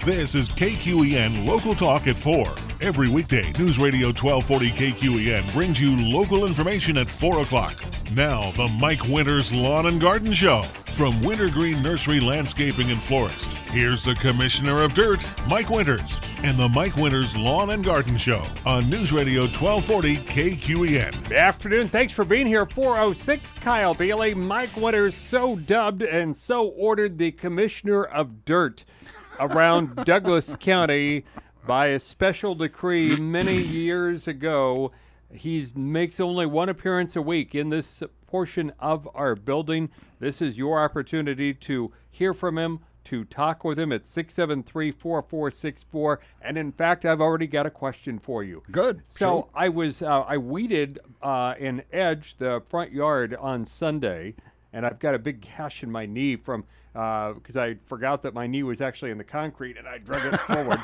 This is KQEN Local Talk at 4. Every weekday, News Radio 1240 KQEN brings you local information at 4 o'clock. Now, the Mike Winters Lawn and Garden Show. From Wintergreen Nursery Landscaping and Florist, here's the Commissioner of Dirt, Mike Winters, and the Mike Winters Lawn and Garden Show on News Radio 1240 KQEN. Good afternoon. Thanks for being here. 406 Kyle Bailey. Mike Winters so dubbed and so ordered the Commissioner of Dirt around Douglas County by a special decree many years ago. He makes only one appearance a week in this portion of our building. This is your opportunity to hear from him, to talk with him at 673-4464. And in fact, I've already got a question for you. Good. So I weeded and edged the front yard on Sunday, and I've got a big gash in my knee from because I forgot that my knee was actually in the concrete and I drug it forward.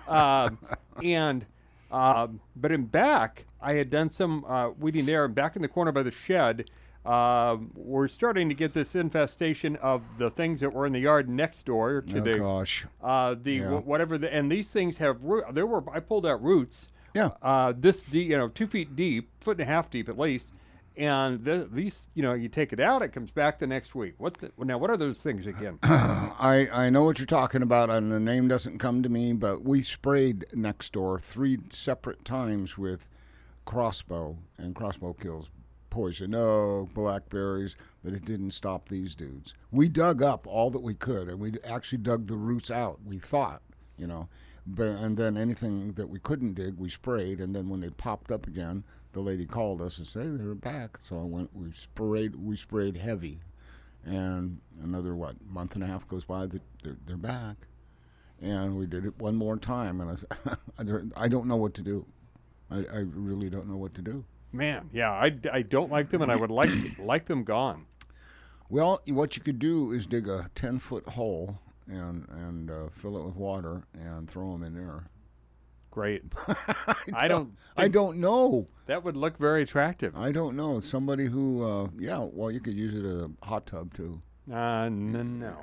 But in back, I had done some weeding there, and back in the corner by the shed, we're starting to get this infestation of the things that were in the yard next door to and these things have I pulled out roots. Yeah. This deep, 2 feet deep, 1.5 feet deep at least. And these, you take it out, it comes back the next week. What are those things again? I know what you're talking about, and the name doesn't come to me, but we sprayed next door 3 separate times with crossbow, and crossbow kills poison oak, blackberries, but it didn't stop these dudes. We dug up all that we could, and we actually dug the roots out, we thought, and then anything that we couldn't dig, we sprayed, and then when they popped up again, the lady called us and said, "They're back." So we sprayed heavy, and another month and a half goes by, they're back, and we did it one more time, and I don't know what to do. I really don't know what to do. Man, yeah, I don't like them, and I would like them gone. Well, what you could do is dig a 10-foot hole and fill it with water and throw them in there. Great. I don't know. That would look very attractive. I don't know. Somebody who, you could use it as a hot tub too. No.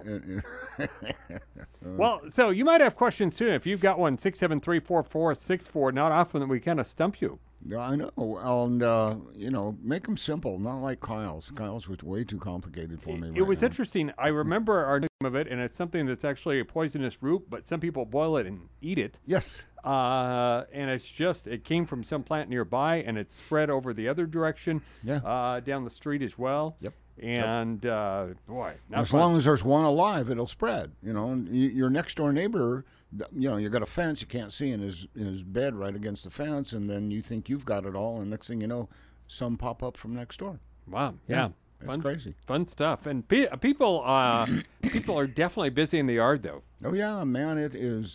Well, so you might have questions too. If you've got one, 673-4464. Not often that we kind of stump you. Yeah, I know. And, make them simple, not like Kyle's. Kyle's was way too complicated for me. It was interesting. I remember our name of it, and it's something that's actually a poisonous root, but some people boil it and eat it. Yes. And it came from some plant nearby, and it's spread over the other direction. Yeah. Down the street as well. Yep. And, as long as there's one alive, it'll spread, and your next door neighbor, you got a fence you can't see in his bed right against the fence, and then you think you've got it all, and next thing you know, some pop up from next door. Wow. Yeah. It's crazy. Fun stuff. And people are definitely busy in the yard, though. Oh, yeah, man, it is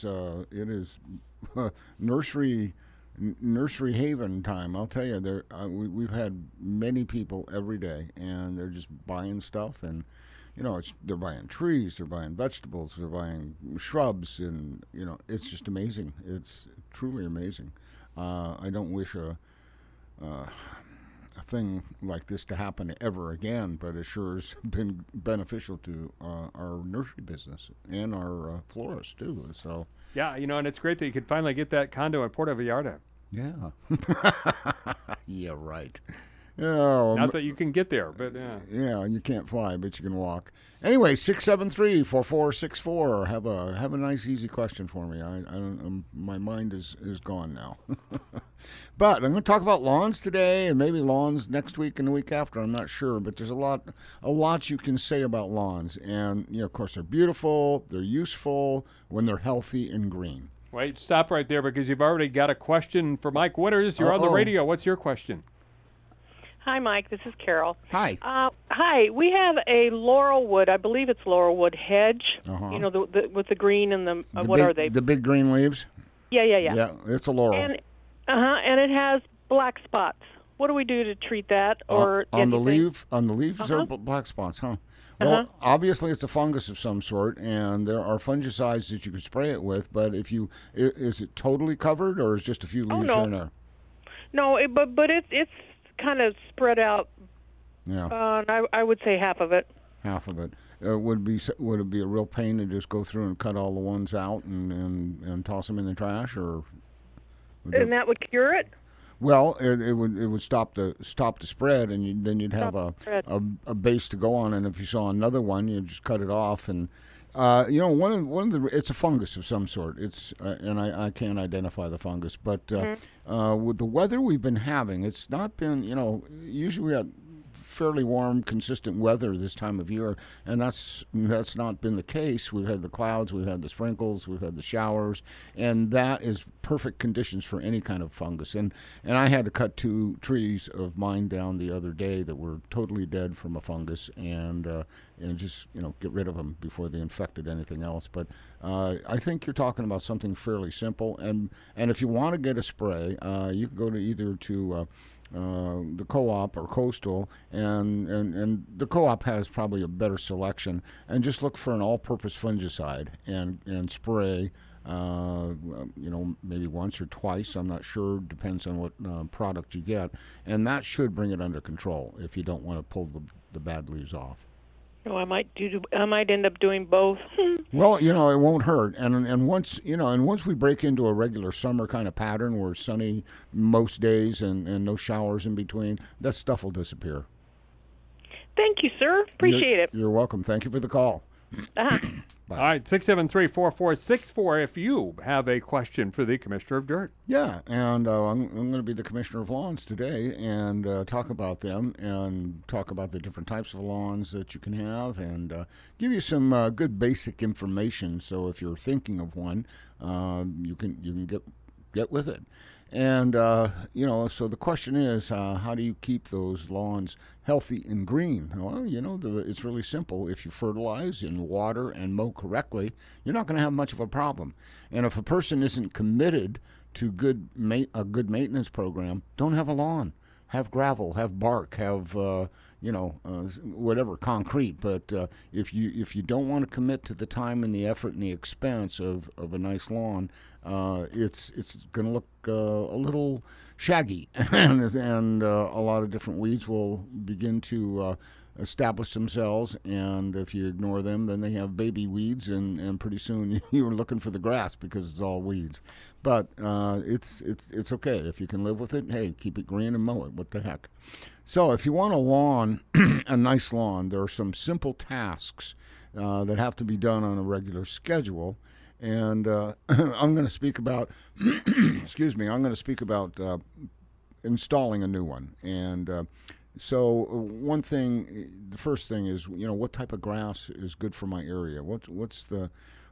nursery haven time. I'll tell you, we've had many people every day, and they're just buying stuff, and they're buying trees, they're buying vegetables, they're buying shrubs, and it's just amazing. It's truly amazing. I don't wish a thing like this to happen ever again, but it sure has been beneficial to our nursery business and our florists too. So yeah, and it's great that you could finally get that condo in Puerto Vallarta. Yeah. Yeah, right. Oh, not that you can get there, but yeah. Yeah, you can't fly, but you can walk. Anyway, 673-4464. Have a nice, easy question for me. I don't. My mind is gone now. But I'm going to talk about lawns today, and maybe lawns next week and the week after. I'm not sure, but there's a lot you can say about lawns, and of course, they're beautiful, they're useful when they're healthy and green. Wait, stop right there because you've already got a question for Mike Winters. You're on the radio. What's your question? Hi, Mike. This is Carol. Hi. Hi. We have a laurelwood, I believe it's laurelwood hedge, with the green and the what big, are they? The big green leaves? Yeah. Yeah, it's a laurel. And it has black spots. What do we do to treat that? Or on the leaves, there are black spots, huh? Well, obviously it's a fungus of some sort, and there are fungicides that you can spray it with, but is it totally covered, or is just a few leaves here and there? No, but it's kind of spread out. Yeah. I would say half of it. Half of it. would it be a real pain to just go through and cut all the ones out and toss them in the trash, or? And that would cure it? Well, it would stop the spread, and then you'd have a base to go on. And if you saw another one, you'd just cut it off. And one of the it's a fungus of some sort. It's and I can't identify the fungus, but with the weather we've been having, it's not been usually we have fairly warm, consistent weather this time of year, and that's not been the case. We've had the clouds, we've had the sprinkles, we've had the showers, and that is perfect conditions for any kind of fungus. And I had to cut 2 trees of mine down the other day that were totally dead from a fungus, and just get rid of them before they infected anything else. But I think you're talking about something fairly simple, and if you want to get a spray, you can go to either to the Co-op or Coastal, and the Co-op has probably a better selection, and just look for an all-purpose fungicide and spray maybe once or twice, I'm not sure, depends on what product you get, and that should bring it under control if you don't want to pull the bad leaves off. Oh, I might end up doing both. Well, it won't hurt, and once we break into a regular summer kind of pattern where it's sunny most days and no showers in between, that stuff will disappear. Thank you, sir. Appreciate it. You're welcome. Thank you for the call. All right, 673-4464 if you have a question for the Commissioner of Dirt. Yeah, and I'm going to be the Commissioner of Lawns today and talk about them and talk about the different types of lawns that you can have and give you some good basic information. So if you're thinking of one, you can get with it. And, so the question is, how do you keep those lawns healthy and green? Well, it's really simple. If you fertilize and water and mow correctly, you're not going to have much of a problem. And if a person isn't committed to a good maintenance program, don't have a lawn. Have gravel, have bark, have whatever, concrete. But if you don't want to commit to the time and the effort and the expense of a nice lawn, it's going to look a little shaggy, and a lot of different weeds will begin to establish themselves. And if you ignore them, then they have baby weeds, and pretty soon you're looking for the grass because it's all weeds. But it's okay if you can live with it. Hey, keep it green and mow it. What the heck? So if you want a lawn, a nice lawn, there are some simple tasks that have to be done on a regular schedule. And I'm going to speak about, excuse me, I'm going to speak about installing a new one. And so one thing, the first thing is, what type of grass is good for my area? What's the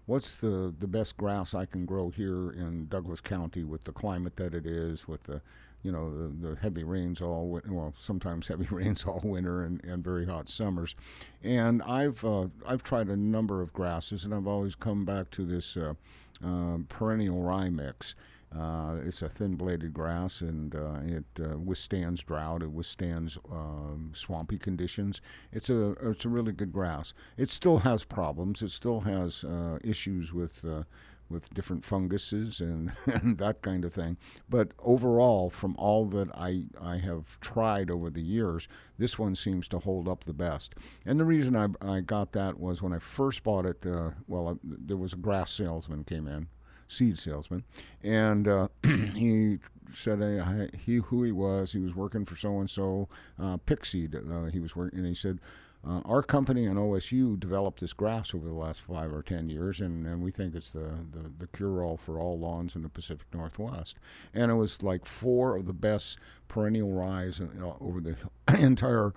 best grass I can grow here in Douglas County with the climate that it is, with the heavy rains sometimes heavy rains all winter and very hot summers. And I've tried a number of grasses, and I've always come back to this perennial rye mix. It's a thin-bladed grass, and it withstands drought. It withstands swampy conditions. It's a really good grass. It still has problems. It still has issues with different funguses and that kind of thing. But overall, from all that I have tried over the years, this one seems to hold up the best. And the reason I got that was when I first bought it, there was a grass salesman came in, seed salesman, and he said who he was. He was working for so-and-so pick seed. He was working, and he said, our company and OSU developed this grass over the last 5 or 10 years, and we think it's the cure-all for all lawns in the Pacific Northwest. And it was like 4 of the best perennial ryes over the entire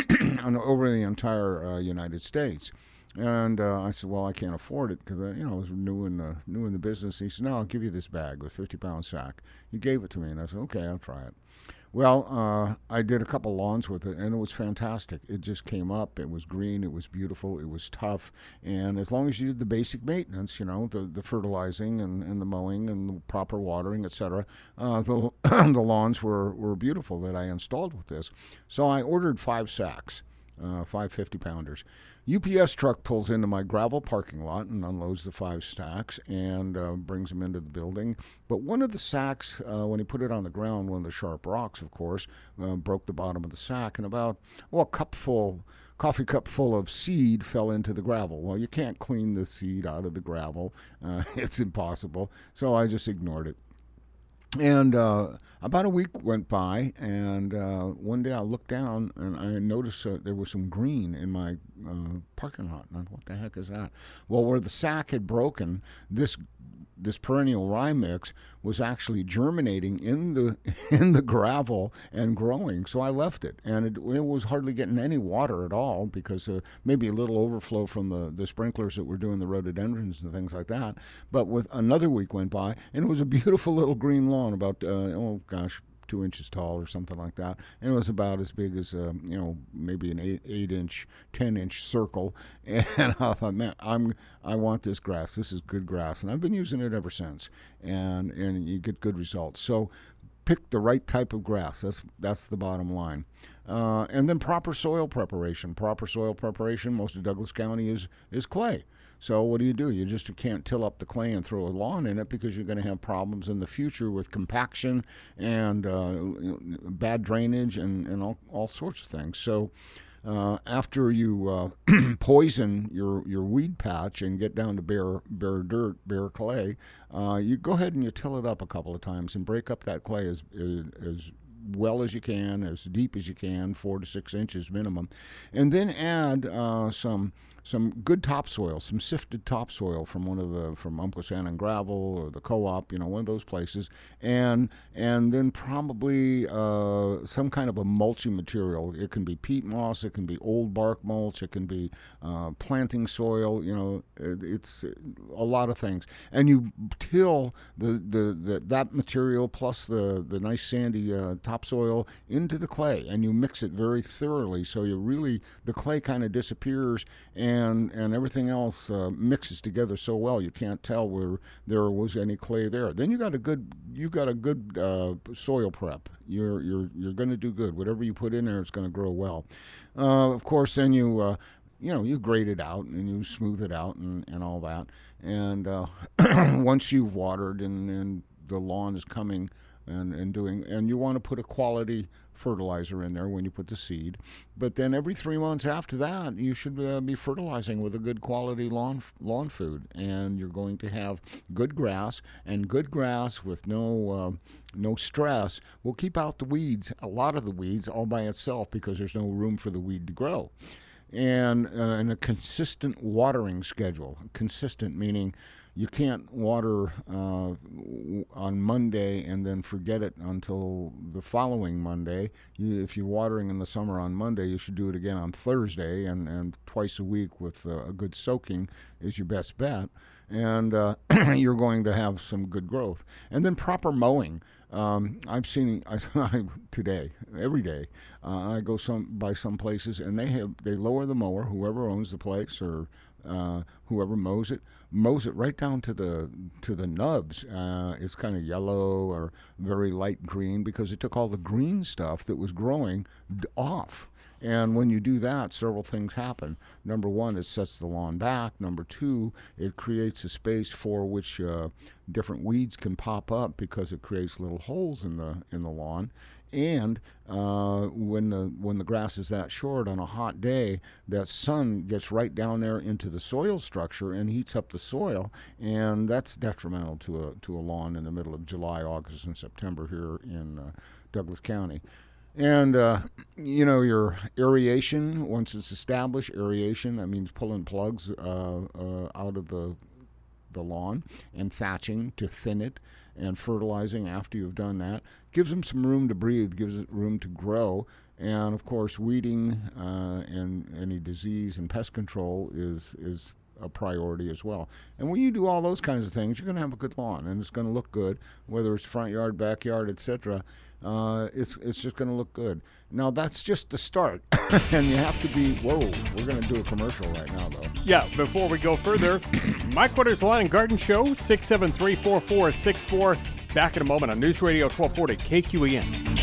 United States. And I said, well, I can't afford it because I was new in the business. He said, no, I'll give you this bag with 50-pound sack. He gave it to me, and I said, okay, I'll try it. Well, I did a couple lawns with it, and it was fantastic. It just came up. It was green. It was beautiful. It was tough. And as long as you did the basic maintenance, the fertilizing and the mowing and the proper watering, etc., the lawns were beautiful that I installed with this. So I ordered 5 sacks, 5 50-pounders. UPS truck pulls into my gravel parking lot and unloads the 5 stacks and brings them into the building. But one of the sacks, when he put it on the ground, one of the sharp rocks, of course, broke the bottom of the sack. And about a coffee cup full of seed fell into the gravel. Well, you can't clean the seed out of the gravel. It's impossible. So I just ignored it. And about a week went by, and one day I looked down and I noticed there was some green in my parking lot. And I thought, what the heck is that? Well, where the sack had broken, this perennial rye mix was actually germinating in the gravel and growing. So I left it, and it was hardly getting any water at all because maybe a little overflow from the sprinklers that were doing the rhododendrons and things like that. But with another week went by, and it was a beautiful little green lawn, about 2 inches tall or something like that, and it was about as big as maybe an 8-inch, 10-inch circle. And I thought, man, I want this grass. This is good grass, and I've been using it ever since. And you get good results. So pick the right type of grass. That's the bottom line. And then proper soil preparation. Proper soil preparation. Most of Douglas County is clay. So what do? You just can't till up the clay and throw a lawn in it, because you're going to have problems in the future with compaction and bad drainage and all sorts of things. So after you poison your weed patch and get down to bare dirt, bare clay, you go ahead and you till it up a couple of times and break up that clay as well as you can, as deep as you can, 4 to 6 inches minimum, and then add some good topsoil, some sifted topsoil from Umpqua Sand and Gravel or the Co-op, one of those places, and then probably some kind of a mulching material. It can be peat moss, it can be old bark mulch, it can be planting soil. It's a lot of things, and you till that material plus the nice sandy topsoil into the clay, and you mix it very thoroughly, so the clay kind of disappears, and everything else mixes together so well you can't tell where there was any clay there. Then you got a good soil prep. You're going to do good. Whatever you put in there, it's going to grow well. Of course, then you grade it out and you smooth it out and all that. And once you've watered and the lawn is coming and you want to put a quality fertilizer in there when you put the seed. But then every 3 months after that, you should be fertilizing with a good quality lawn food, and you're going to have good grass, and good grass with no stress will keep out the weeds, a lot of the weeds, all by itself, because there's no room for the weed to grow. And a consistent watering schedule. Consistent meaning you can't water on Monday and then forget it until the following Monday. If you're watering in the summer on Monday, you should do it again on Thursday, and twice a week with a good soaking is your best bet. And you're going to have some good growth. And then proper mowing. I've seen today, every day, I go by some places, and they lower the mower, whoever owns the place or whoever mows it right down to the nubs. It's kind of yellow or very light green because it took all the green stuff that was growing off. And when you do that, several things happen. Number one, it sets the lawn back. Number two, it creates a space for which different weeds can pop up because it creates little holes in the lawn. And when the grass is that short on a hot day, that sun gets right down there into the soil structure and heats up the soil, and that's detrimental to a lawn in the middle of July, August, and September here in Douglas County. And your aeration, once it's established, aeration, that means pulling plugs out of the lawn and thatching to thin it, and fertilizing after you've done that gives them some room to breathe, gives it room to grow. And of course, weeding and any disease and pest control is a priority as well. And when you do all those kinds of things, you're going to have a good lawn, and it's going to look good, whether it's front yard, backyard, etc. It's just going to look good. Now, that's just the start. And you have to be, we're going to do a commercial right now, though. Yeah, before we go further, Mike Winters Lawn and Garden Show, 673-4464. Back in a moment on News Radio 1240 KQEN.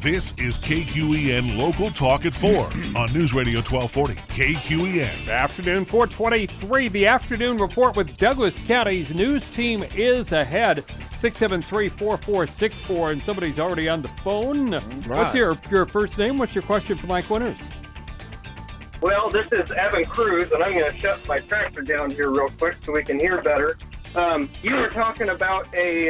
This is KQEN Local Talk at 4 on News Radio 1240 KQEN. Afternoon 423, the afternoon report with Douglas County's news team is ahead. 673-4464, and somebody's already on the phone. Right. What's your first name? What's your question for Mike Winters? Well, this is Evan Cruz, and I'm going to shut my tractor down here real quick so we can hear better. You were talking about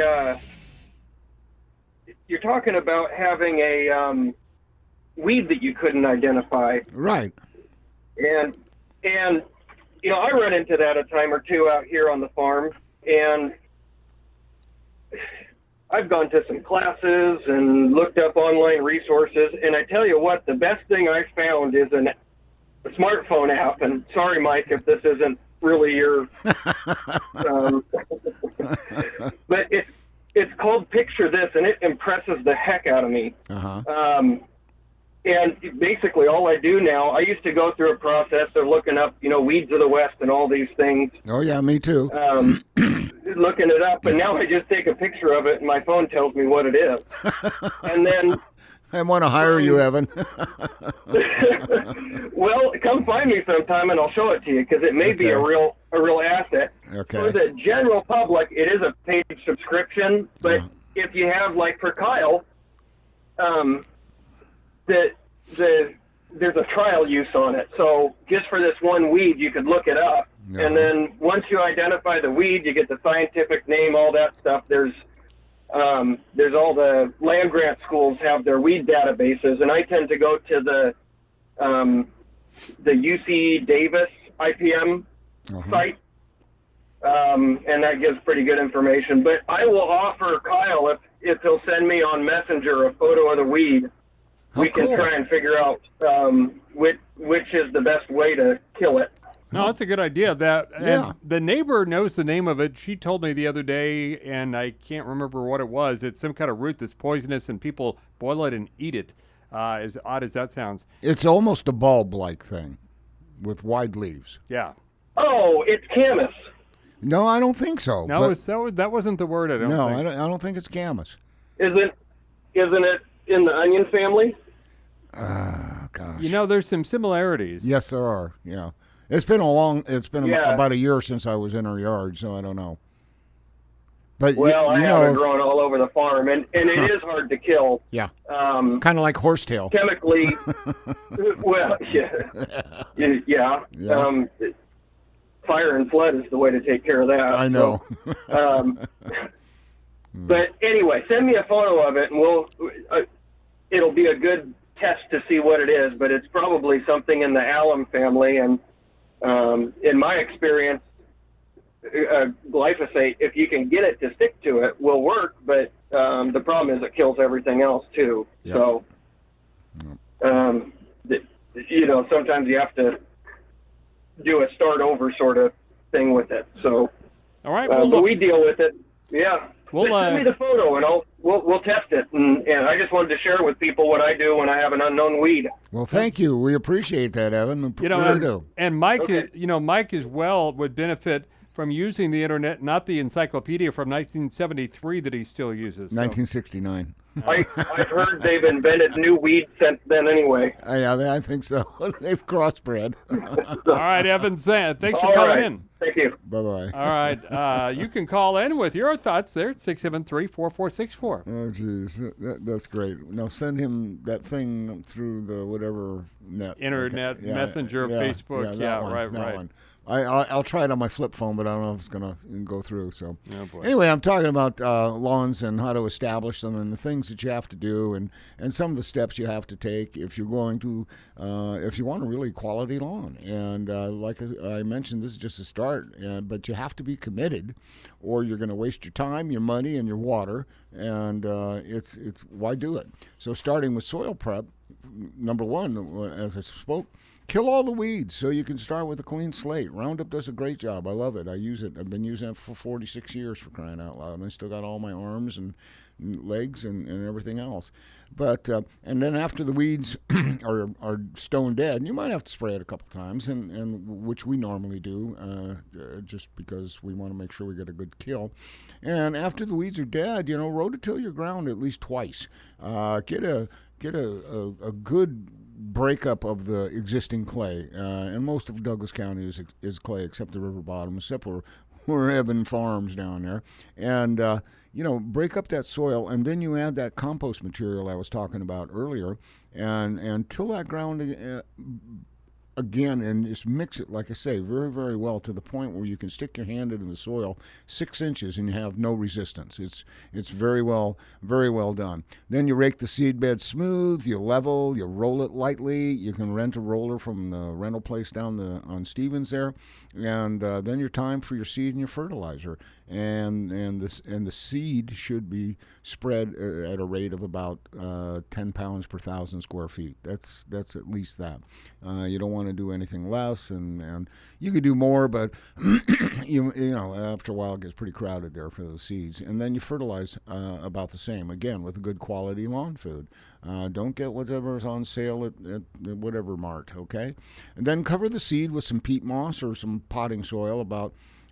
having a weed that you couldn't identify. Right. And you know, I run into that a time or two out here on the farm, and I've gone to some classes and looked up online resources, and I tell you what, the best thing I found is a smartphone app. And sorry, Mike, if this isn't really your but it's called Picture This, and it impresses the heck out of me. And basically all I do now, I used to go through a process of looking up, you know, weeds of the West and all these things. Oh, yeah, me too. Looking it up, and now I just take a picture of it, and my phone tells me what it is. And then... I want to hire you, Evan. Well, come find me sometime, and I'll show it to you, because it may be a real asset. Okay. For the general public, it is a paid subscription, but if you have, like for Kyle, there's a trial use on it. So just for this one weed, you could look it up. And then once you identify the weed, you get the scientific name, all that stuff. There's all the land grant schools have their weed databases, and I tend to go to the UC Davis IPM site, and that gives pretty good information. But I will offer Kyle, if he'll send me on Messenger a photo of the weed, we can try and figure out which is the best way to kill it. No, that's a good idea. And the neighbor knows the name of it. She told me the other day, and I can't remember what it was. It's some kind of root that's poisonous, and people boil it and eat it, as odd as that sounds. It's almost a bulb-like thing with wide leaves. Yeah. Oh, it's camas. No, I don't think so. No, that wasn't the word, I don't think. I don't think it's camas. Isn't it in the onion family? Gosh. You know, there's some similarities. Yes, there are, yeah. It's been about a year since I was in her yard, so I don't know. But I have it growing all over the farm, and it is hard to kill. Yeah. Kind of like horsetail. Chemically, well, yeah. Fire and flood is the way to take care of that. I know. But anyway, send me a photo of it, and it'll be a good test to see what it is. But it's probably something in the alum family, and in my experience, glyphosate, if you can get it to stick to it, will work, but the problem is it kills everything else too. Yep. So, you know, sometimes you have to do a start over sort of thing with it. So, all right, but we deal with it. Yeah. Send me the photo, and we'll test it. And I just wanted to share with people what I do when I have an unknown weed. Well, thank you. We appreciate that, Evan. You know, and Mike, Mike as well would benefit from using the internet, not the encyclopedia from 1973 that he still uses. 1969. I've heard they've invented new weeds since then anyway. Yeah, I think so. They've crossbred. All right, Evan, thanks for calling in. Thank you. Bye-bye. All right. You can call in with your thoughts there at 673-4464. Oh, geez. That's great. Now send him that thing through the whatever net. Internet, Messenger, Facebook. Right. One. I'll try it on my flip phone, but I don't know if it's going to go through. So anyway, I'm talking about lawns and how to establish them and the things that you have to do and some of the steps you have to take if you're going to if you want a really quality lawn. And like I mentioned, this is just a start, but you have to be committed, or you're going to waste your time, your money, and your water. And it's why do it? So starting with soil prep, number one, as I spoke. Kill all the weeds so you can start with a clean slate. Roundup does a great job. I love it. I use it. I've been using it for 46 years, for crying out loud. And I still got all my arms and legs and everything else. But and then after the weeds are stone dead, you might have to spray it a couple times, and which we normally do, just because we want to make sure we get a good kill. And after the weeds are dead, rototill your ground at least twice. Get a good breakup of the existing clay, and most of Douglas County is clay except the river bottom, except for we're having farms down there, and break up that soil, and then you add that compost material I was talking about earlier, and till that ground again, and just mix it, like I say, very, very well to the point where you can stick your hand into the soil 6 inches and you have no resistance. It's very well done. Then you rake the seed bed smooth, you level, you roll it lightly. You can rent a roller from the rental place down on Stevens there, and then your time for your seed and your fertilizer. And the seed should be spread at a rate of about 10 pounds per 1,000 square feet. That's at least that. You don't want to do anything less, and you could do more, but you know after a while it gets pretty crowded there for those seeds. And then you fertilize about the same, again with a good quality lawn food. Don't get whatever's on sale at whatever mart, okay? And then cover the seed with some peat moss or some potting soil about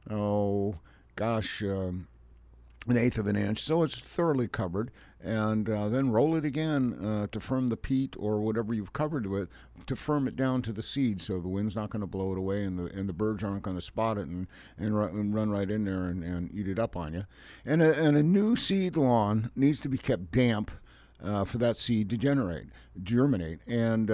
an eighth of an inch, so it's thoroughly covered, and then roll it again to firm the peat or whatever you've covered with, to firm it down to the seed, so the wind's not going to blow it away, and the birds aren't going to spot it and run right in there and eat it up on you. And a new seed lawn needs to be kept damp for that seed to germinate, and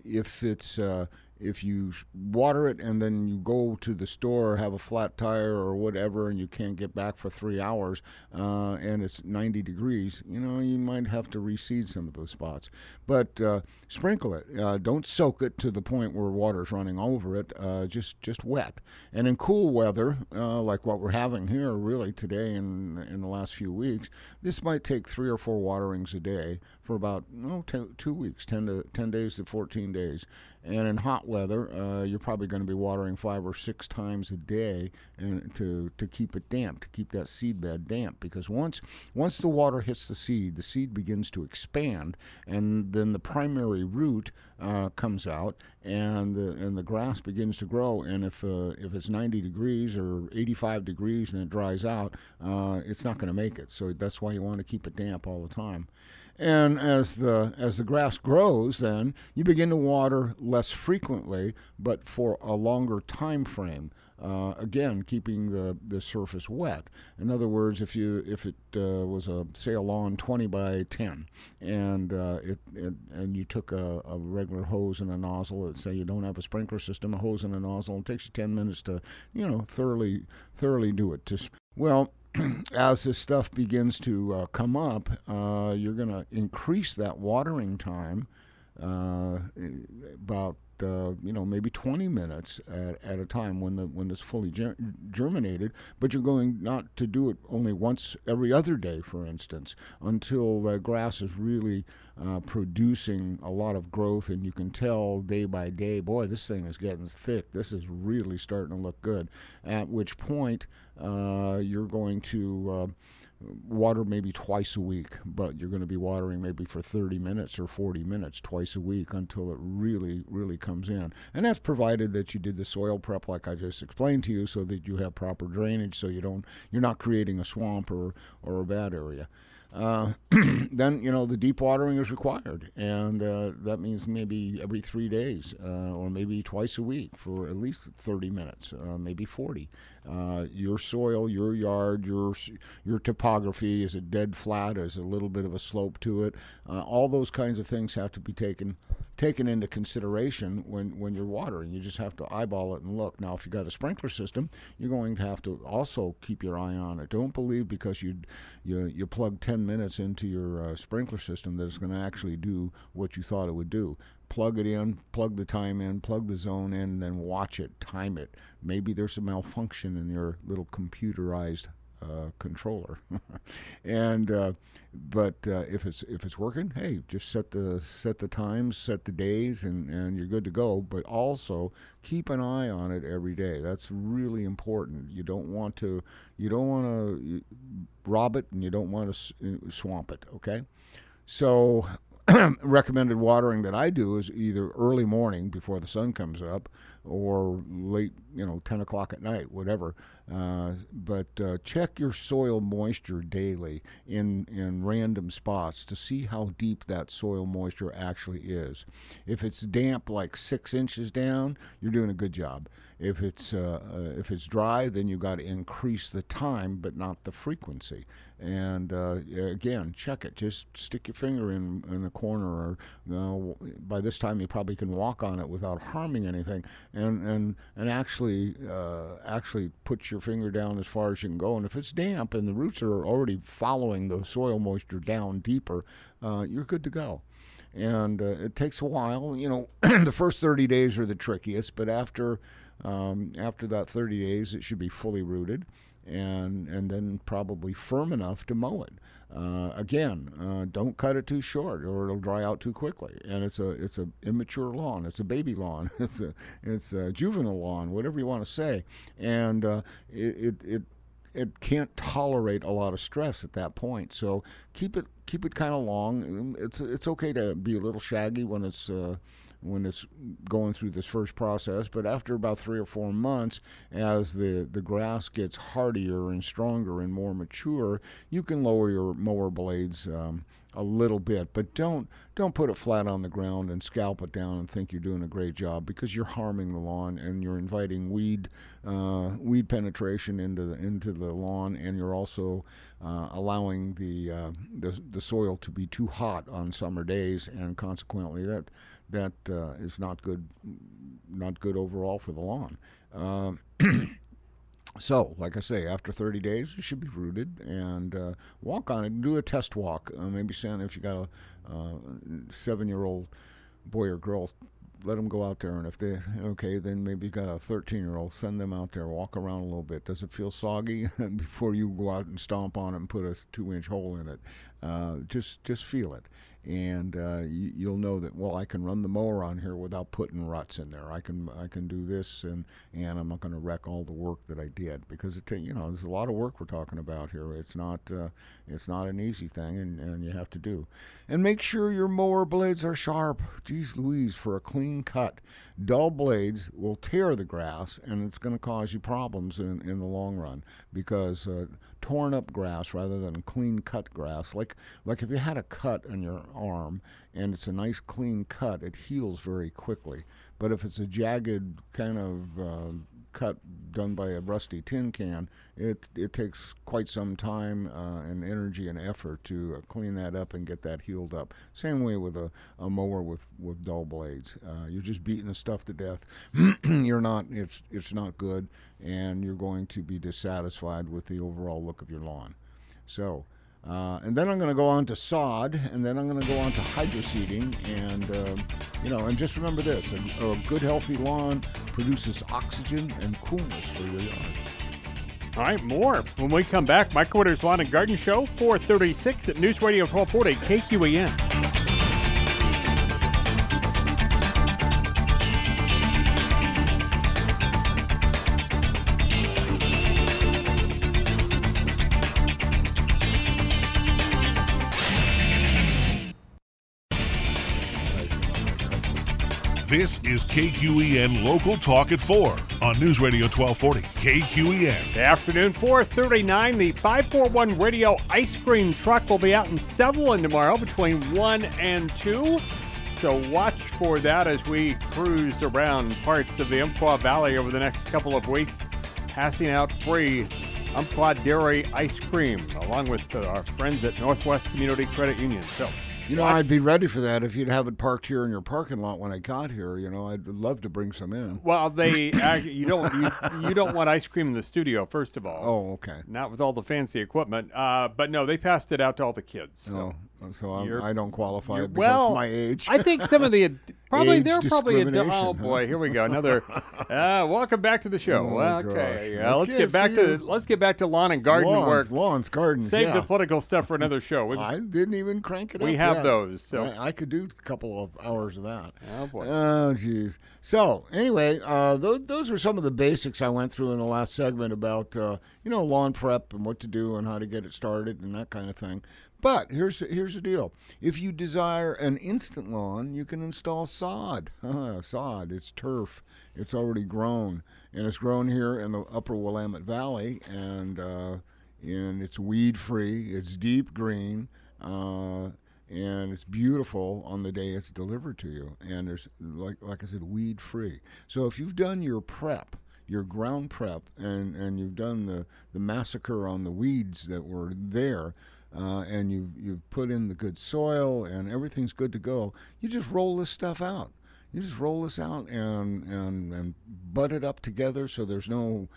if you water it and then you go to the store, have a flat tire or whatever, and you can't get back for 3 hours, and it's 90 degrees, you might have to reseed some of those spots. But sprinkle it. Don't soak it to the point where water's running over it. Just wet. And in cool weather, like what we're having here really today and in the last few weeks, this might take 3 or 4 waterings a day for about 2 weeks, 10 days to 14 days. And in hot weather, you're probably going to be watering 5 or 6 times a day, and to keep it damp, to keep that seed bed damp. Because once the water hits the seed begins to expand, and then the primary root comes out, and the grass begins to grow. And if it's 90 degrees or 85 degrees and it dries out, it's not going to make it. So that's why you want to keep it damp all the time. And as the grass grows, then you begin to water less frequently, but for a longer time frame. Again, keeping the surface wet. In other words, if it was a lawn 20 by 10, and you took a regular hose and a nozzle, let's say you don't have a sprinkler system, a hose and a nozzle, it takes you 10 minutes to thoroughly do it. As this stuff begins to come up, you're going to increase that watering time about maybe 20 minutes at a time when it's fully germinated. But you're going not to do it only once every other day, for instance, until the grass is really producing a lot of growth, and you can tell day by day, boy, this thing is getting thick. This is really starting to look good. At which point you're going to water maybe twice a week, but you're going to be watering maybe for 30 minutes or 40 minutes twice a week until it really, really comes in. And that's provided that you did the soil prep like I just explained to you, so that you have proper drainage, so you're not creating a swamp or a bad area. Then the deep watering is required, and that means maybe every 3 days, or maybe twice a week for at least 30 minutes, maybe 40. Your soil, your yard, your topography, is it dead flat? Is a little bit of a slope to it? All those kinds of things have to be taken into consideration when you're watering. You just have to eyeball it and look. Now, if you got a sprinkler system, you're going to have to also keep your eye on it. Don't believe because you plug 10 minutes into your sprinkler system that it's going to actually do what you thought it would do. Plug it in, plug the time in, plug the zone in, and then watch it, time it. Maybe there's a malfunction in your little computerized controller. But if it's working, hey, just set the times, set the days, and you're good to go. But also keep an eye on it every day. That's really important. You don't want to rob it, and you don't want to swamp it. Okay, so recommended watering that I do is either early morning before the sun comes up or late, 10 o'clock at night, whatever. But check your soil moisture daily in random spots to see how deep that soil moisture actually is. If it's damp, like 6 inches down, you're doing a good job. If it's dry, then you got to increase the time, but not the frequency. And again, check it. Just stick your finger in the corner, or by this time you probably can walk on it without harming anything. And actually put your finger down as far as you can go. And if it's damp and the roots are already following the soil moisture down deeper, you're good to go. And it takes a while. The first 30 days are the trickiest, but after that 30 days, it should be fully rooted and then probably firm enough to mow it. Again, don't cut it too short or it'll dry out too quickly. And it's a immature lawn. It's a baby lawn. It's a juvenile lawn, whatever you want to say. And it can't tolerate a lot of stress at that point. So keep it kind of long. It's okay to be a little shaggy when it's going through this first process, but after about 3 or 4 months, as the grass gets hardier and stronger and more mature, you can lower your mower blades a little bit, but don't put it flat on the ground and scalp it down and think you're doing a great job, because you're harming the lawn and you're inviting weed penetration into the lawn, and you're also allowing the soil to be too hot on summer days, and consequently that is not good overall for the lawn. So, like I say, after 30 days, it should be rooted, and walk on it and do a test walk. Maybe send, if you got a 7-year-old boy or girl, let them go out there, and if then maybe you got a 13-year-old, send them out there, walk around a little bit. Does it feel soggy? Before you go out and stomp on it and put a 2-inch hole in it, just feel it. And you'll know that, well, I can run the mower on here without putting ruts in there. I can do this, and I'm not going to wreck all the work that I did, because there's a lot of work we're talking about here. It's not an easy thing, and you have to do. And make sure your mower blades are sharp. Geez Louise, for a clean cut. Dull blades will tear the grass, and it's going to cause you problems in the long run, because torn up grass rather than clean cut grass, like if you had a cut on your arm and it's a nice clean cut, it heals very quickly. But if it's a jagged kind of cut done by a rusty tin can, it takes quite some time and energy and effort to clean that up and get that healed up. Same way with a mower with dull blades. You're just beating the stuff to death. You're not. It's not good, and you're going to be dissatisfied with the overall look of your lawn. So. And then I'm going to go on to sod, and then I'm going to go on to hydroseeding, and just remember this: a good, healthy lawn produces oxygen and coolness for your yard. All right, more when we come back. Mike Winters Lawn and Garden Show, 436 at News Radio 1240 KQEN. This is KQEN Local Talk at 4 on News Radio 1240 KQEN. Good afternoon, 4:39. The 541 Radio ice cream truck will be out in Sutherland tomorrow between 1 and 2. So watch for that as we cruise around parts of the Umpqua Valley over the next couple of weeks, passing out free Umpqua Dairy ice cream, along with our friends at Northwest Community Credit Union. So, I'd be ready for that if you'd have it parked here in your parking lot when I got here. I'd love to bring some in. Well, you don't want ice cream in the studio, first of all. Oh, okay. Not with all the fancy equipment. But no, they passed it out to all the kids. So I don't qualify because of my age. I think some of the they're probably discrimination, boy, here we go, another. Welcome back to the show. Oh, okay, gosh. let's get back to lawn and garden work. Lawns, gardens. Save the political stuff for another show. I didn't even crank it up. We have those, so I could do a couple of hours of that. Oh boy. Oh geez. So anyway, those were some of the basics I went through in the last segment about lawn prep and what to do and how to get it started and that kind of thing. But here's the deal. If you desire an instant lawn, you can install sod. Sod, it's turf. It's already grown. And it's grown here in the upper Willamette Valley. And it's weed-free. It's deep green. And it's beautiful on the day it's delivered to you. And there's, like I said, weed-free. So if you've done your prep, your ground prep, and you've done the massacre on the weeds that were there, and you've put in the good soil and everything's good to go, you just roll this stuff out. You just roll this out and butt it up together so there's no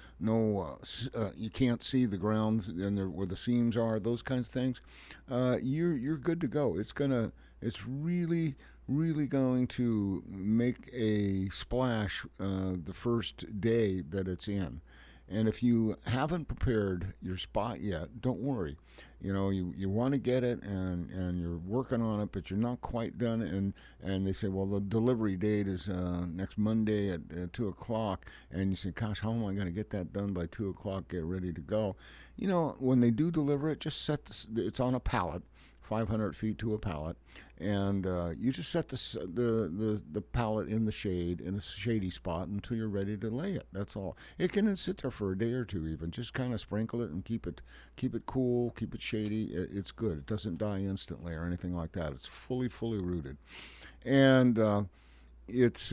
you can't see the ground and where the seams are, those kinds of things. You're good to go. It's really going to make a splash the first day that it's in. And if you haven't prepared your spot yet, don't worry. You want to get it and you're working on it, but you're not quite done. And they say, well, the delivery date is next Monday at 2 o'clock. And you say, gosh, how am I going to get that done by 2 o'clock, get ready to go? When they do deliver it, just it's on a pallet. 500 feet to a pallet, and you just set the pallet in the shade, in a shady spot, until you're ready to lay it. That's all. It can sit there for a day or two even. Just kind of sprinkle it and keep it cool, keep it shady. It's good. It doesn't die instantly or anything like that. It's fully rooted, and it's.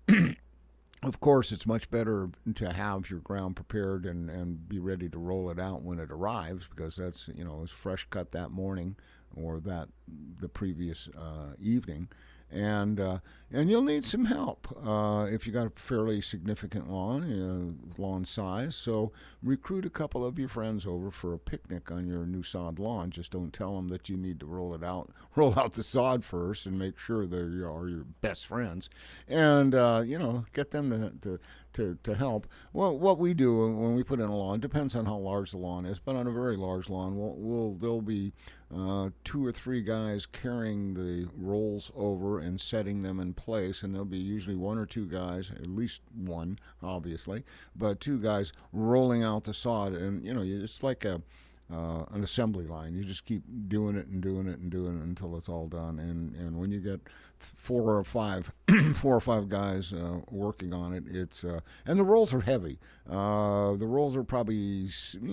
Of course, it's much better to have your ground prepared and be ready to roll it out when it arrives, because that's, it's fresh cut that morning or the previous evening. And you'll need some help if you got a fairly significant lawn size. So recruit a couple of your friends over for a picnic on your new sod lawn. Just don't tell them that you need to roll out the sod first, and make sure they are your best friends, and get them to help. Well, what we do when we put in a lawn depends on how large the lawn is, but on a very large lawn, there'll be 2 or 3 guys carrying the rolls over and setting them in place, and there'll be usually 1 or 2 guys, at least 1, obviously, but 2 guys rolling out the sod, and it's like an assembly line. You just keep doing it and doing it and doing it until it's all done. And when you get 4 or 5 guys working on it, it's and the rolls are heavy. The rolls are probably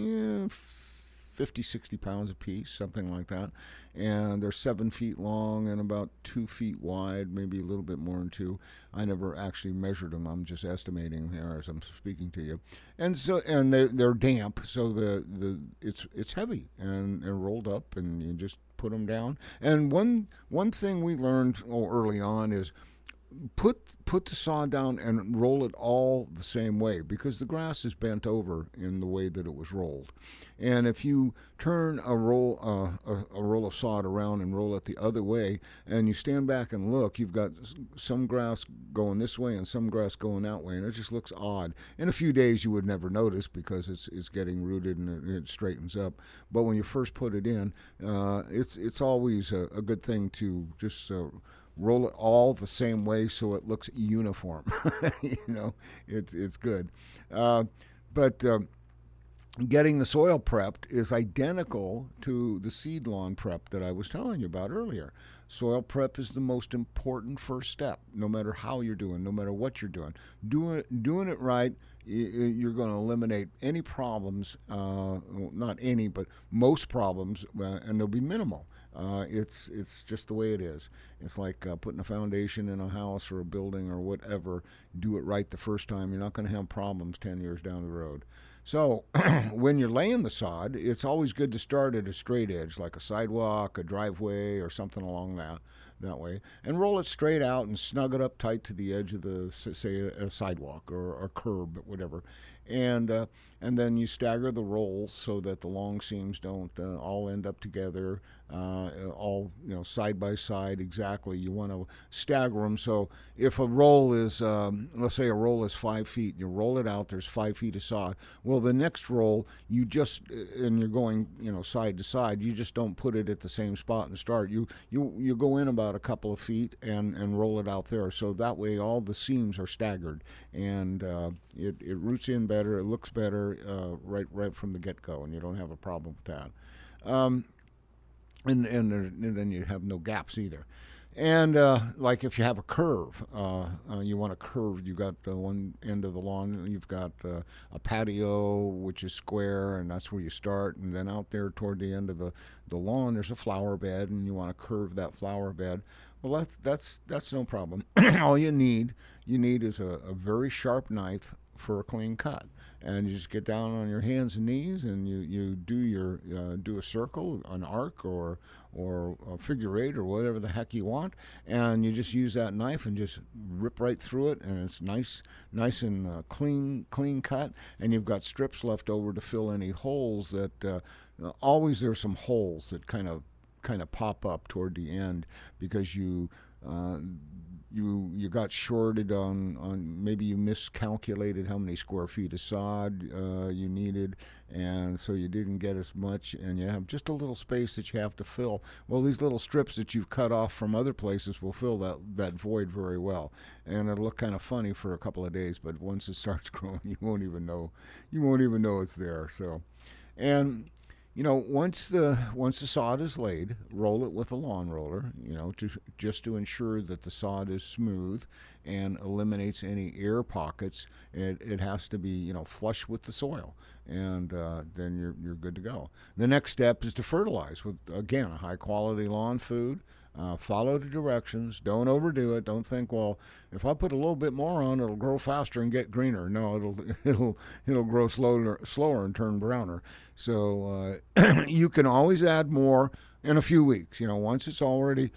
50, 60 pounds a piece, something like that. And they're 7 feet long and about 2 feet wide, maybe a little bit more than 2. I never actually measured them. I'm just estimating here as I'm speaking to you. And they're damp, so it's heavy and rolled up, and you just put them down. And one thing we learned early on is put the sod down and roll it all the same way, because the grass is bent over in the way that it was rolled. And if you turn a roll of sod around and roll it the other way, and you stand back and look, you've got some grass going this way and some grass going that way, and it just looks odd. In a few days you would never notice, because it's getting rooted and it straightens up. But when you first put it in, it's always a good thing to just roll it all the same way so it looks uniform. It's good. But getting the soil prepped is identical to the seed lawn prep that I was telling you about earlier. Soil prep is the most important first step, no matter how you're doing, no matter what you're doing. Doing it right, you're going to eliminate any problems, not any, but most problems, and they'll be minimal. It's just the way it is. It's like putting a foundation in a house or a building or whatever. Do it right the first time. You're not going to have problems 10 years down the road. So when you're laying the sod, it's always good to start at a straight edge, like a sidewalk, a driveway, or something along that way, and roll it straight out and snug it up tight to the edge of the, say, a sidewalk or a curb, whatever. And then you stagger the rolls so that the long seams don't all end up together, all side by side exactly. You want to stagger them, so if a roll is, let's say a roll is 5 feet, you roll it out, there's 5 feet of sod. Well, the next roll, and you're going side to side, you just don't put it at the same spot and start. You go in about a couple of feet and roll it out there, so that way all the seams are staggered, and it roots in better, it looks better right from the get-go, and you don't have a problem with that. and then you have no gaps either. And like if you have a curve, you want a curve. You got one end of the lawn. You've got a patio, which is square, and that's where you start. And then out there toward the end of the lawn, there's a flower bed, and you want to curve that flower bed. Well, that's no problem. All you need is a very sharp knife for a clean cut, and you just get down on your hands and knees, and you do a circle, an arc, or a figure eight, or whatever the heck you want, and you just use that knife and just rip right through it, and it's nice and clean cut, and you've got strips left over to fill any holes that always there's some holes that kind of pop up toward the end because you got shorted on maybe you miscalculated how many square feet of sod you needed, and so you didn't get as much, and you have just a little space that you have to fill. Well, these little it's that you've cut off from other places will fill that void very well, and it'll look kind of funny for a couple of days, but once it starts growing, you won't even know it's there. So, and once the sod is laid, roll it with a lawn roller, to ensure that the sod is smooth and eliminates any air pockets. It has to be, flush with the soil, and then you're good to go. The next step is to fertilize with, again, a high quality lawn food. Follow the directions. Don't overdo it. Don't think, well, if I put a little bit more on, it'll grow faster and get greener. No, it'll grow slower and turn browner. So you can always add more in a few weeks. Once it's already,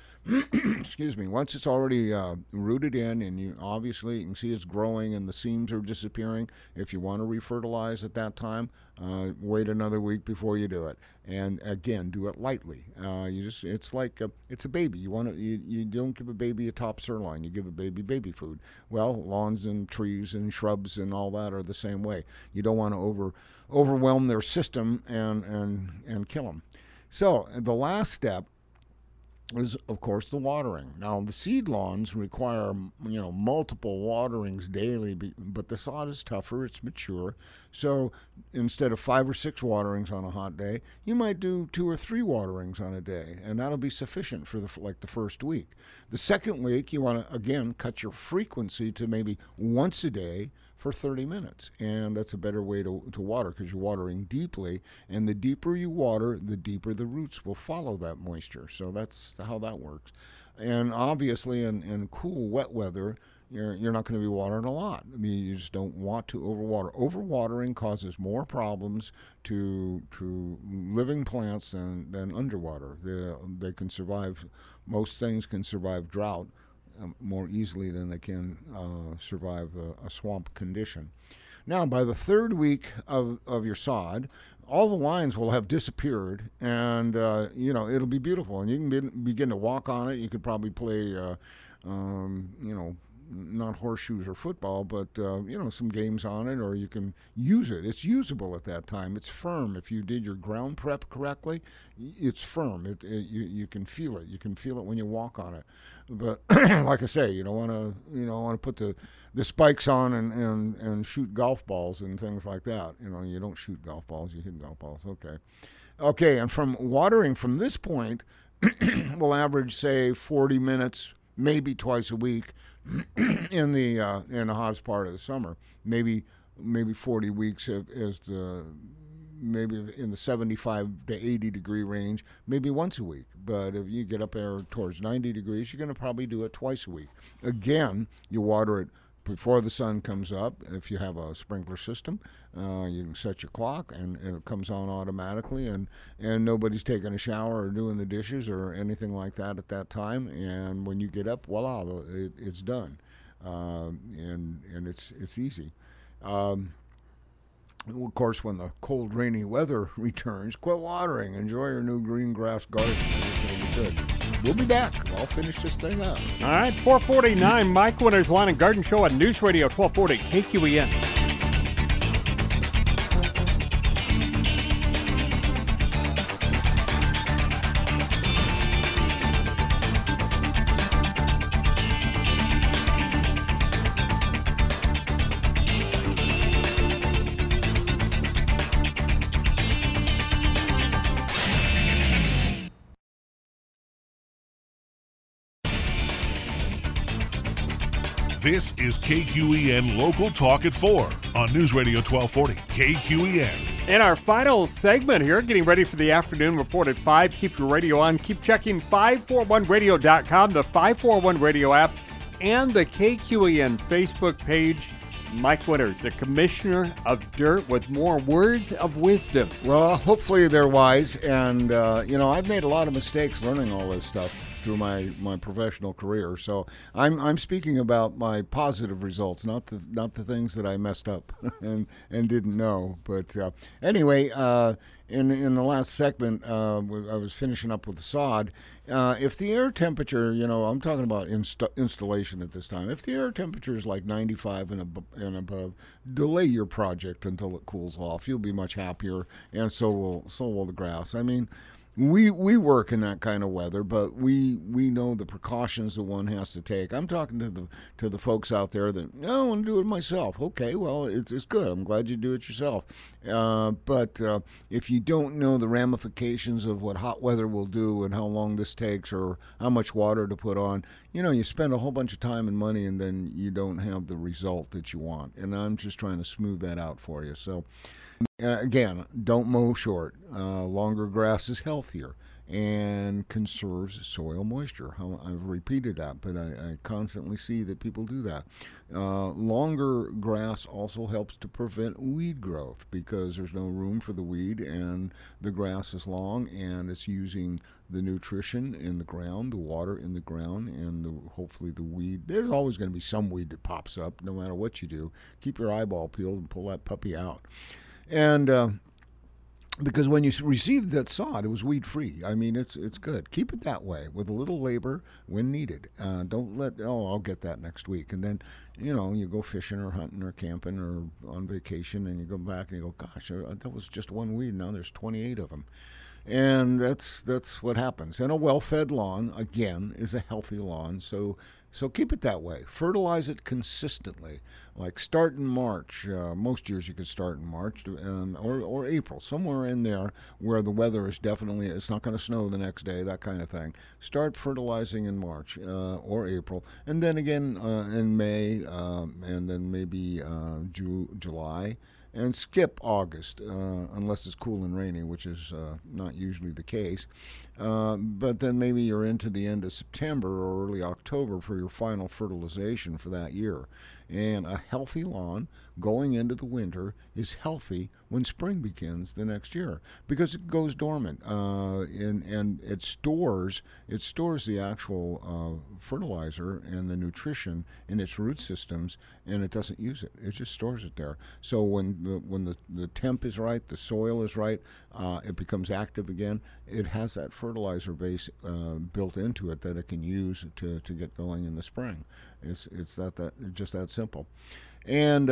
once it's already rooted in, and you can see it's growing and the seams are disappearing. If you want to refertilize at that time, wait another week before you do it. And again, do it lightly. It's like it's a baby. You don't give a baby a top sirloin. You give a baby food. Well, lawns and trees and shrubs and all that are the same way. You don't want to overwhelm their system and kill them. So the last step is, of course, the watering. Now, the seed lawns require, multiple waterings daily, but the sod is tougher, it's mature. So instead of 5 or 6 waterings on a hot day, you might do 2 or 3 waterings on a day, and that'll be sufficient for the first week. The second week, you want to, again, cut your frequency to maybe once a day for 30 minutes. And that's a better way to water, because you're watering deeply, and the deeper you water, the deeper the roots will follow that moisture. So that's how that works. And obviously in cool, wet weather, you're not going to be watering a lot. I mean, you just don't want to overwater. Overwatering causes more problems to living plants than underwater. They can survive, most things can survive drought more easily than they can survive a swamp condition. Now, by the third week of your sod, all the lines will have disappeared, and it'll be beautiful, and you can begin to walk on it. You could probably play not horseshoes or football, but some games on it, or you can use it. It's usable at that time. It's firm. If you did your ground prep correctly, it's firm. You can feel it. You can feel it when you walk on it. But like I say, you don't want to put the spikes on and shoot golf balls and things like that. You don't shoot golf balls. You hit golf balls. Okay. And from watering from this point, we'll average, say, 40 minutes, maybe twice a week in the hottest part of the summer. Maybe 40 weeks maybe in the 75 to 80 degree range, maybe once a week. But if you get up there towards 90 degrees, you're going to probably do it twice a week. Again, you water it before the sun comes up. If you have a sprinkler system, you can set your clock, and it comes on automatically, and nobody's taking a shower or doing the dishes or anything like that at that time. And when you get up, voila, it's done, and it's easy. Of course, when the cold, rainy weather returns, quit watering. Enjoy your new green grass garden. Everything will be good. We'll be back. I'll finish this thing up. All right, 4:49, Mike Winters Lawn and Garden Show on News Radio 1240 KQEN. This is KQEN Local Talk at 4 on News Radio 1240 KQEN. In our final segment here, getting ready for the afternoon report at 5. Keep your radio on. Keep checking 541radio.com, the 541 Radio app, and the KQEN Facebook page. Mike Winters, the Commissioner of Dirt, with more words of wisdom. Well, hopefully they're wise. And, I've made a lot of mistakes learning all this stuff through my professional career. So I'm speaking about my positive results, not the things that I messed up and didn't know. But anyway, in the last segment, I was finishing up with the sod. If the air temperature, I'm talking about installation at this time. If the air temperature is like 95 and above, delay your project until it cools off. You'll be much happier, and so will the grass. I mean, we work in that kind of weather, but we know the precautions that one has to take. I'm talking to the folks out there that, I want to do it myself. Okay, well, it's good. I'm glad you do it yourself. But if you don't know the ramifications of what hot weather will do and how long this takes or how much water to put on, you spend a whole bunch of time and money and then you don't have the result that you want. And I'm just trying to smooth that out for you. So, again, don't mow short. Longer grass is healthier and conserves soil moisture. I've repeated that, but I constantly see that people do that. Longer grass also helps to prevent weed growth because there's no room for the weed, and the grass is long and it's using the nutrition in the ground, the water in the ground, and hopefully the weed. There's always going to be some weed that pops up no matter what you do. Keep your eyeball peeled and pull that puppy out. And because when you received that sod, it was weed-free. I mean, it's good. Keep it that way with a little labor when needed. Don't let, I'll get that next week. And then, you go fishing or hunting or camping or on vacation, and you go back and you go, gosh, that was just one weed. Now there's 28 of them. And that's what happens. And a well-fed lawn, again, is a healthy lawn. So keep it that way. Fertilize it consistently. Like start in March. Most years you could start in March or April, somewhere in there where the weather is definitely, it's not going to snow the next day, that kind of thing. Start fertilizing in March or April. And then again in May, and then maybe July. And skip August, unless it's cool and rainy, which is not usually the case. But then maybe you're into the end of September or early October for your final fertilization for that year. And a healthy lawn going into the winter is healthy when spring begins the next year because it goes dormant and it stores the actual fertilizer and the nutrition in its root systems, and it doesn't use it. It just stores it there. So when the temp is right, the soil is right, it becomes active again. It has that fertilizer base built into it that it can use to get going in the spring. It's just that simple. And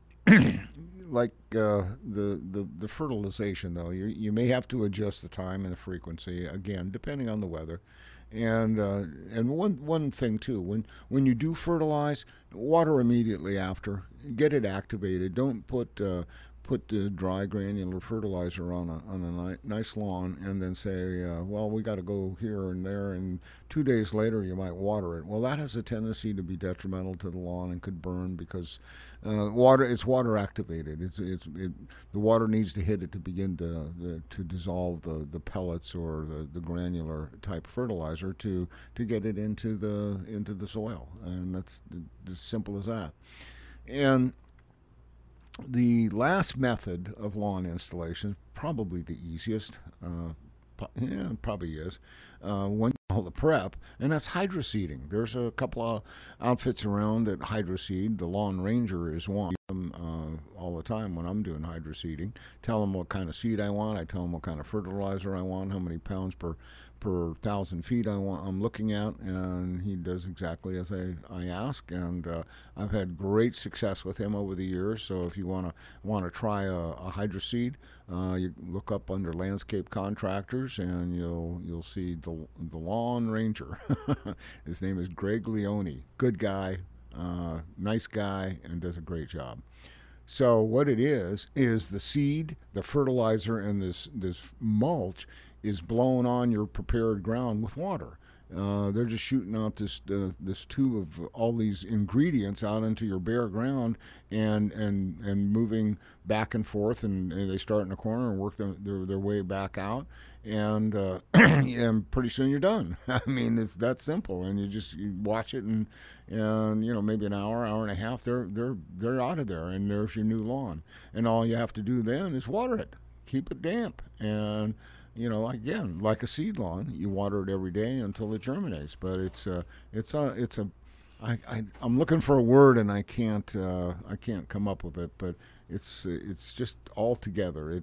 like the fertilization, though, you may have to adjust the time and the frequency again depending on the weather. And one thing too, when you do fertilize, water immediately after. Get it activated. Don't put the dry granular fertilizer on a nice lawn and then say, well, we got to go here and there, and 2 days later you might water it. Well, that has a tendency to be detrimental to the lawn and could burn because it's water activated. The water needs to hit it to begin to dissolve the pellets or the granular type fertilizer to get it into the soil, and that's as simple as that. And the last method of lawn installation, probably the easiest, probably is, one called the prep, and that's hydroseeding. There's a couple of outfits around that hydroseed. The Lawn Ranger is one. All the time when I'm doing hydroseeding. Tell them what kind of seed I want. I tell them what kind of fertilizer I want, how many pounds per 1,000 feet I'm looking at, and he does exactly as I ask, and I've had great success with him over the years. So if you want to try a hydroseed, you look up under landscape contractors, and you'll see the Lawn Ranger. His name is Greg Leone. Good guy, nice guy, and does a great job. So what it is the seed, the fertilizer, and this mulch is blown on your prepared ground with water. They're just shooting out this tube of all these ingredients out into your bare ground and moving back and forth, and they start in a corner and work their way back out, and and pretty soon you're done. I mean, it's that simple, and you watch it, and maybe an hour and a half, they're out of there, and there's your new lawn, and all you have to do then is water it, keep it damp, and again, like a seed lawn, you water it every day until it germinates. But I'm looking for a word and I can't come up with it. But it's just all together.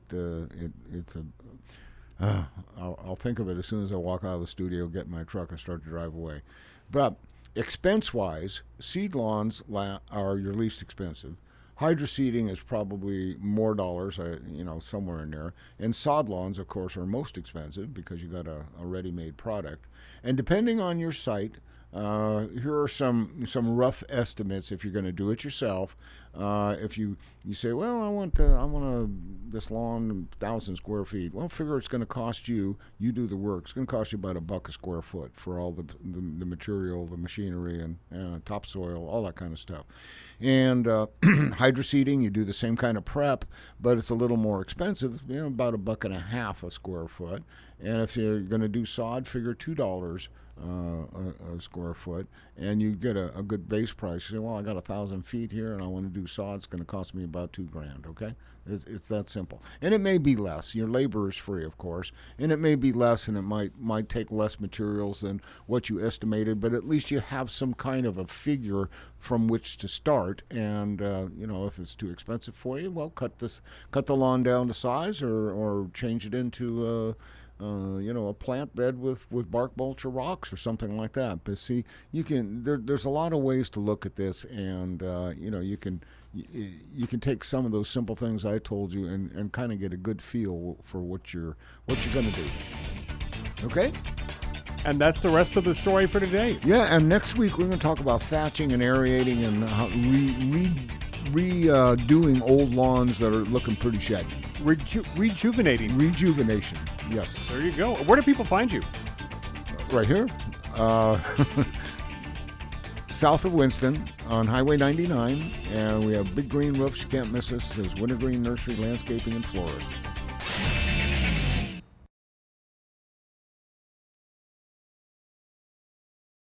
I'll think of it as soon as I walk out of the studio, get in my truck, and start to drive away. But expense-wise, seed lawns are your least expensive. Hydroseeding is probably more dollars, somewhere in there. And sod lawns, of course, are most expensive because you got a ready-made product. And depending on your site, here are some rough estimates if you're going to do it yourself. If you say, well, I want this lawn 1,000 square feet. Well, figure it's going to cost you do the work. It's going to cost you about $1 a square foot for all the material, the machinery, and topsoil, all that kind of stuff. And hydroseeding, you do the same kind of prep, but it's a little more expensive, about $1.50 a square foot. And if you're going to do sod, figure $2 a square foot, and you get a good base price. You say, well, I got 1,000 feet here, and I want to do sod. It's going to cost me about $2,000. Okay, it's that simple. And it may be less. Your labor is free, of course, and it may be less, and it might take less materials than what you estimated. But at least you have some kind of a figure from which to start. And if it's too expensive for you, well, cut the lawn down to size, or change it into a plant bed with bark mulch or rocks or something like that. But see, there's a lot of ways to look at this, and you can take some of those simple things I told you and kind of get a good feel for what you're going to do. Okay? And that's the rest of the story for today. Yeah, and next week we're going to talk about thatching and aerating and redoing old lawns that are looking pretty shaggy. Rejuvenation, yes. There you go. Where do people find you? Right here. South of Winston on Highway 99, and we have big green roofs. You can't miss us. There's Wintergreen Nursery Landscaping and Florist.